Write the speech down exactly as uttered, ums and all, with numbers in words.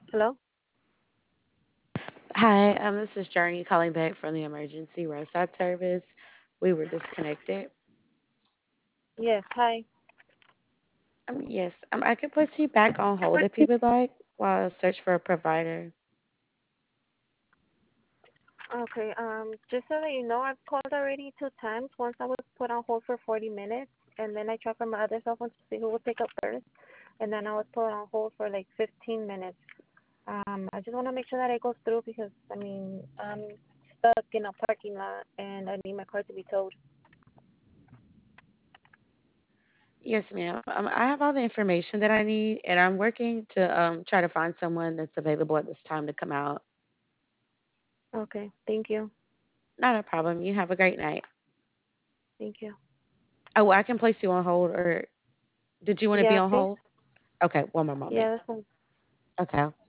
Hello? Hi, um, this is Journey calling back from the emergency roadside service. We were disconnected. Yes, hi. Um, yes, um, I could place you back on hold if you would like while I search for a provider. Okay, um, just so that you know, I've called already two times. Once I was put on hold for forty minutes, and then I tried from my other cell phone to see who would pick up first, and then I was put on hold for like fifteen minutes. Um, I just want to make sure that it goes through because, I mean, I'm stuck in a parking lot, and I need my car to be towed. Yes, ma'am. Um, I have all the information that I need, and I'm working to um, try to find someone that's available at this time to come out. Okay, thank you. Not a problem. You have a great night. Thank you. Oh, I can place you on hold, or did you want to be Yeah, on please. hold? Okay, one more moment. Yeah, that's fine. Okay.